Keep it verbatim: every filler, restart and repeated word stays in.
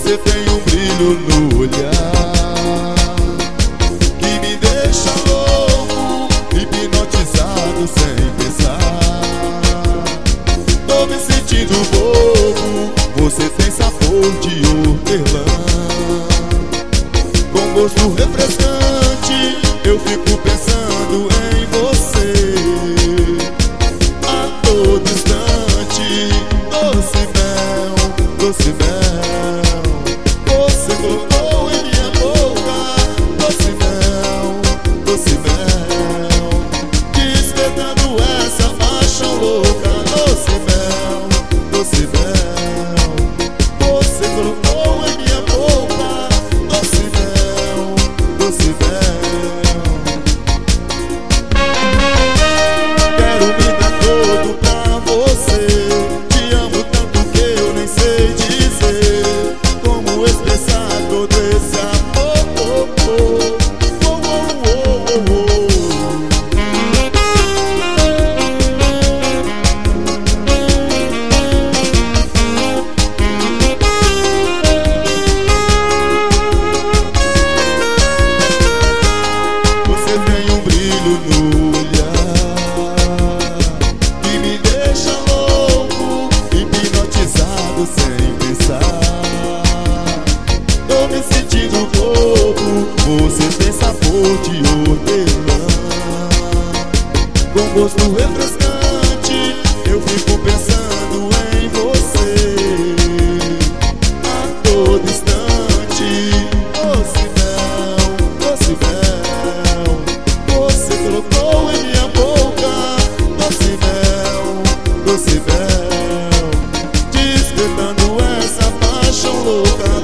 Você tem um brilho no olhar que me deixa louco, hipnotizado sem pensar. Tô me sentindo bobo. Você tem sabor de hortelã, com gosto refrescante. Eu fico pensando em você a todo instante. Doce mel, doce mel, você colocou em minha boca. Doce mel, doce mel, despertando essa paixão louca. Doce mel, doce mel, você colocou em minha boca. Doce mel, doce mel. Quero me dar todo pra você. Te amo tanto que eu nem sei dizer como expressar todo esse amor. Oh, oh, oh, oh, oh, oh. Você tem um brilho no olhar que me deixa louco, hipnotizado sem pensar. Tô me sentindo bobo. Você tem sabor de hortelã, com gosto refrescante. Eu fico pensando em você a todo instante. Doce mel, doce mel, você colocou em minha boca. Doce mel, doce mel, despertando essa paixão louca.